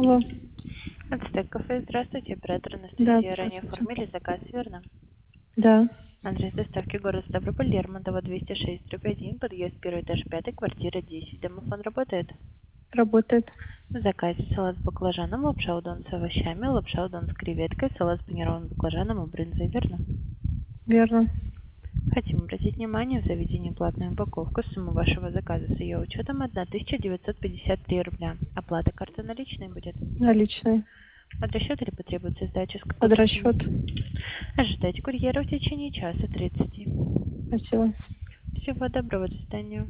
Алло. Ацтек кафе, здравствуйте, оператор Да, Анастасия. Ранее здравствуйте. оформили заказ, верно? Да, Адрес доставки город Ставрополь, Лермонтова, 206/1, подъезд 1 этаж 5, квартира 10. Домофон работает? работает. В заказе салат с баклажаном, лапша удон с овощами, лапша удон с креветкой, салат с панированным баклажаном и брынзой, верно? Верно. Хотим обратить внимание в заведении платную упаковку. Сумма вашего заказа с ее учетом 1953 рубля. Оплата карты наличной будет. Наличные. Под расчет или потребуется сдача, с какой Под расчет. причины? Ожидайте курьера в течение часа 30. Спасибо. Всего доброго, до свидания.